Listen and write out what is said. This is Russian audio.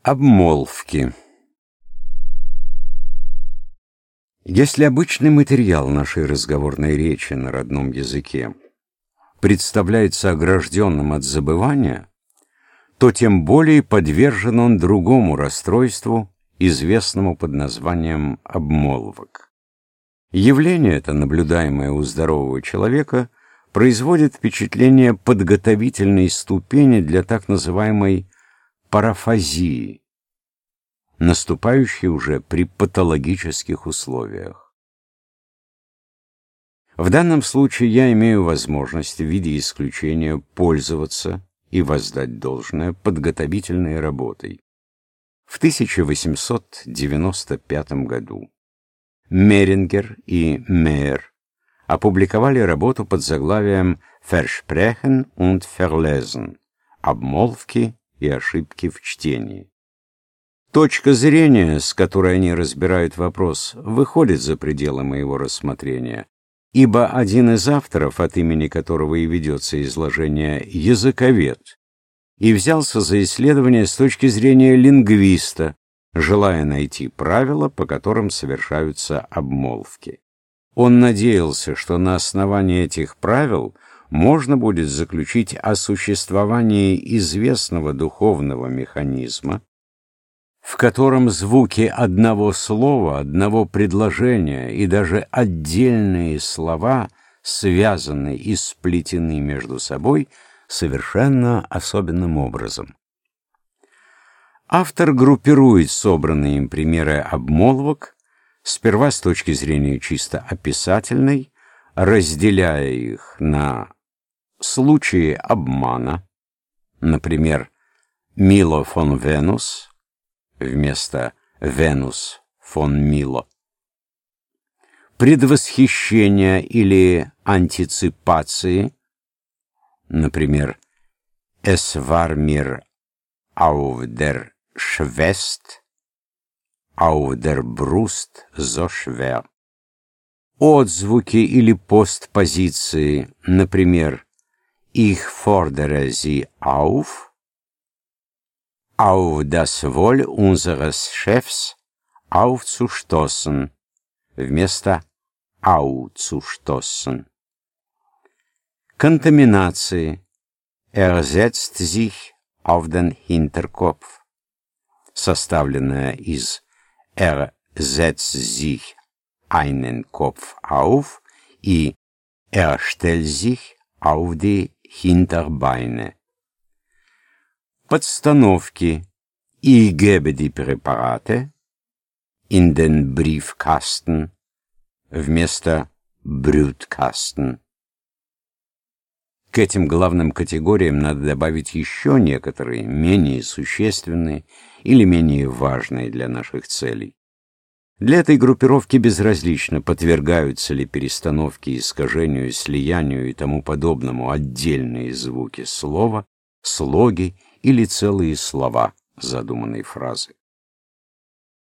Обмолвки. Если обычный материал нашей разговорной речи на родном языке представляется огражденным от забывания, то тем более подвержен он другому расстройству, известному под названием обмолвок. Явление это, наблюдаемое у здорового человека, производит впечатление подготовительной ступени для так называемой парафазии, наступающей уже при патологических условиях. В данном случае я имею возможность в виде исключения пользоваться и воздать должное подготовительной работой. В 1895 году Мерингер и Мейер опубликовали работу под заглавием «Versprechen und Verlesen» — «Обмолвки и ошибки в чтении». Точка зрения, с которой они разбирают вопрос, выходит за пределы моего рассмотрения, ибо один из авторов, от имени которого и ведется изложение, языковед, и взялся за исследование с точки зрения лингвиста, желая найти правила, по которым совершаются обмолвки. Он надеялся, что на основании этих правил можно будет заключить о существовании известного духовного механизма, в котором звуки одного слова, одного предложения и даже отдельные слова связаны и сплетены между собой совершенно особенным образом. Автор группирует собранные им примеры обмолвок сперва с точки зрения чисто описательной, разделяя их на случаи обмана, например, «Мило фон Венус» вместо «Венус фон Мило», предвосхищения или антиципации, например, «Es war mir auf der Schwest, auf der Brust so schwer», отзвуки или постпозиции, например, «Ich fordere sie auf das Wohl unseres Chefs aufzustoßen» вместо «aufzustoßen». Контаминации «setzt sich auf den Hinterkopf», составленная из «setzt sich einen Kopf auf» и «stellt sich auf die Hinterbeine». Подстановки «Ich gebe die Präparate in den Briefkasten» вместо «Brutkasten». К этим главным категориям надо добавить еще некоторые, менее существенные или менее важные для наших целей. Для этой группировки безразлично, подвергаются ли перестановке, искажению, слиянию и тому подобному отдельные звуки слова, слоги или целые слова задуманной фразы.